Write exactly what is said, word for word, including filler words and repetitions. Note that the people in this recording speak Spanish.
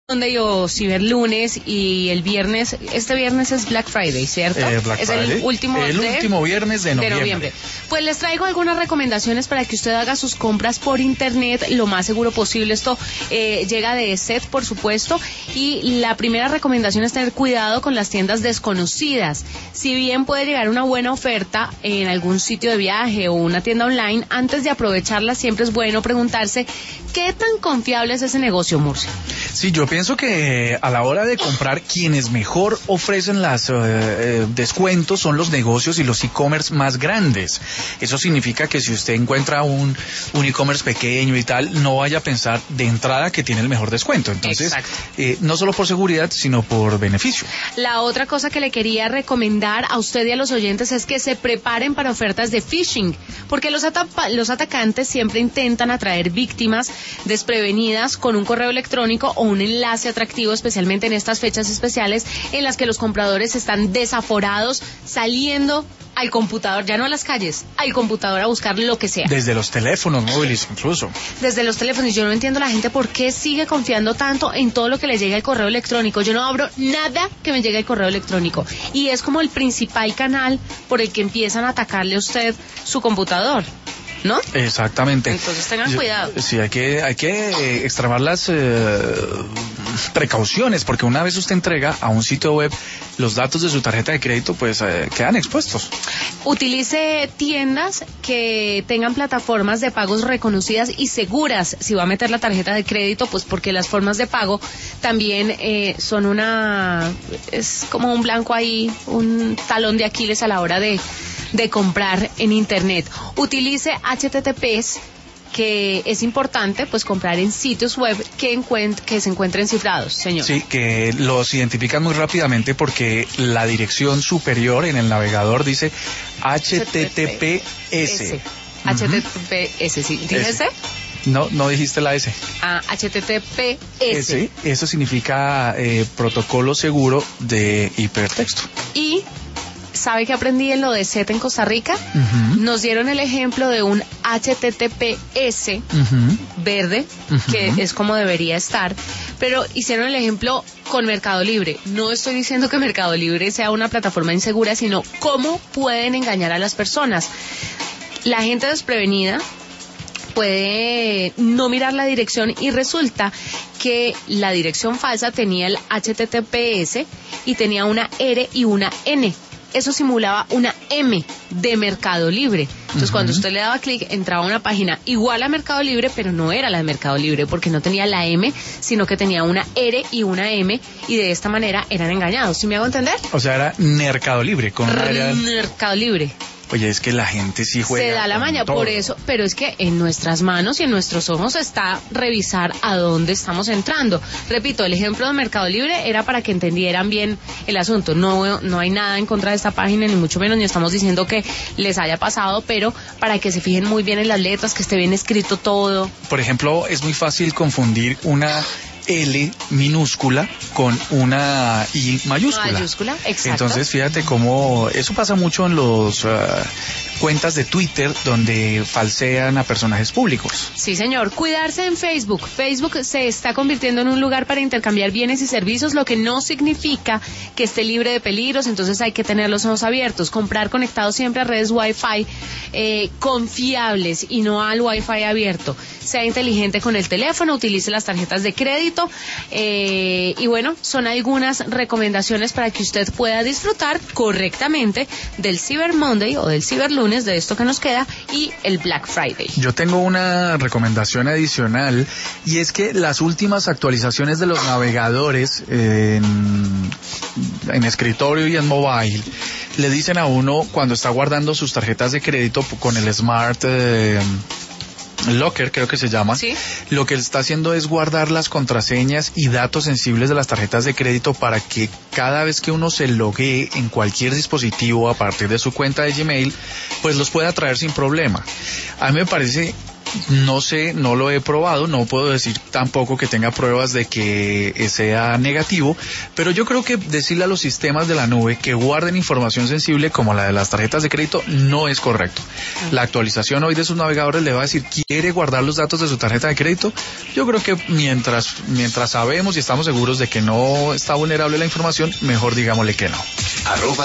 Monday o Ciberlunes, y el viernes, este viernes es Black Friday, ¿cierto? Eh, Black es Friday. el último el de, último viernes de noviembre. de noviembre. Pues les traigo algunas recomendaciones para que usted haga sus compras por internet lo más seguro posible. Esto eh, llega de ESET, por supuesto, y la primera recomendación es tener cuidado con las tiendas desconocidas. Si bien puede llegar una buena oferta en algún sitio de viaje o una tienda online, antes de aprovecharla siempre es bueno preguntarse qué tan confiable es ese negocio, Murcia. Sí, yo pienso que a la hora de comprar, quienes mejor ofrecen los eh, descuentos son los negocios y los e-commerce más grandes. Eso significa que si usted encuentra un, un e-commerce pequeño y tal, no vaya a pensar de entrada que tiene el mejor descuento. Entonces, eh, no solo por seguridad, sino por beneficio. La otra cosa que le quería recomendar a usted y a los oyentes es que se preparen para ofertas de phishing, porque los, atapa- los atacantes siempre intentan atraer víctimas desprevenidas con un correo electrónico o un enlace atractivo, especialmente en estas fechas especiales en las que los compradores están desaforados saliendo al computador, ya no a las calles, al computador a buscar lo que sea. Desde los teléfonos móviles incluso. Desde los teléfonos. Yo no entiendo la gente por qué sigue confiando tanto en todo lo que le llega al correo electrónico. Yo no abro nada que me llegue al correo electrónico. Y es como el principal canal por el que empiezan a atacarle a usted su computador, ¿no? Exactamente. Entonces tengan cuidado. Sí, hay que, hay que eh, extremar las eh, precauciones, porque una vez usted entrega a un sitio web los datos de su tarjeta de crédito, pues eh, quedan expuestos. Utilice tiendas que tengan plataformas de pagos reconocidas y seguras. Si va a meter la tarjeta de crédito, pues porque las formas de pago también eh, son una, es como un blanco ahí, un talón de Aquiles a la hora de de comprar en internet. Utilice H T T Ps, que es importante pues comprar en sitios web que, encuent- que se encuentren cifrados, señor. Sí, que los identifican muy rápidamente porque la dirección superior en el navegador dice H T T P S. H T T P S, ¿sí? ¿Dije ese? No, no dijiste la S. Ah, H T T P S. S, eso significa eh, protocolo seguro de hipertexto. Y ¿sabe qué aprendí en lo de ESET en Costa Rica? Uh-huh. Nos dieron el ejemplo de un H T T P S uh-huh. verde, uh-huh. que es como debería estar, pero hicieron el ejemplo con Mercado Libre. No estoy diciendo que Mercado Libre sea una plataforma insegura, sino cómo pueden engañar a las personas. La gente desprevenida puede no mirar la dirección y resulta que la dirección falsa tenía el H T T P S y tenía una R y una N. Eso simulaba una M de Mercado Libre. Entonces, uh-huh. cuando usted le daba clic, entraba a una página igual a Mercado Libre, pero no era la de Mercado Libre, porque no tenía la M, sino que tenía una R y una M, y de esta manera eran engañados. ¿Sí me hago entender? O sea, era Mercado Libre. Con R- Mercado Libre. Oye, es que la gente sí juega. Se da la maña, por eso, pero es que en nuestras manos y en nuestros ojos está revisar a dónde estamos entrando. Repito, el ejemplo de Mercado Libre era para que entendieran bien el asunto. No, no hay nada en contra de esta página, ni mucho menos, ni estamos diciendo que les haya pasado, pero para que se fijen muy bien en las letras, que esté bien escrito todo. Por ejemplo, es muy fácil confundir una L minúscula con una I mayúscula. Mayúscula, exacto. Entonces, fíjate cómo eso pasa mucho en los uh, cuentas de Twitter donde falsean a personajes públicos. Sí, señor. Cuidarse en Facebook. Facebook se está convirtiendo en un lugar para intercambiar bienes y servicios, lo que no significa que esté libre de peligros, entonces hay que tener los ojos abiertos. Comprar conectado siempre a redes Wi-Fi eh, confiables y no al Wi-Fi abierto. Sea inteligente con el teléfono, utilice las tarjetas de crédito. Eh, y bueno, son algunas recomendaciones para que usted pueda disfrutar correctamente del Cyber Monday o del Cyber Lunes, de esto que nos queda, y el Black Friday. Yo tengo una recomendación adicional, y es que las últimas actualizaciones de los navegadores en, en escritorio y en mobile le dicen a uno cuando está guardando sus tarjetas de crédito con el Smart eh, Locker, creo que se llama. ¿Sí? Lo que está haciendo es guardar las contraseñas y datos sensibles de las tarjetas de crédito para que cada vez que uno se loguee en cualquier dispositivo a partir de su cuenta de Gmail, pues los pueda traer sin problema. A mí me parece No sé, no lo he probado, no puedo decir tampoco que tenga pruebas de que sea negativo, pero yo creo que decirle a los sistemas de la nube que guarden información sensible como la de las tarjetas de crédito no es correcto. La actualización hoy de sus navegadores le va a decir, ¿quiere guardar los datos de su tarjeta de crédito? Yo creo que mientras, mientras sabemos y estamos seguros de que no está vulnerable la información, mejor digámosle que no. Arroba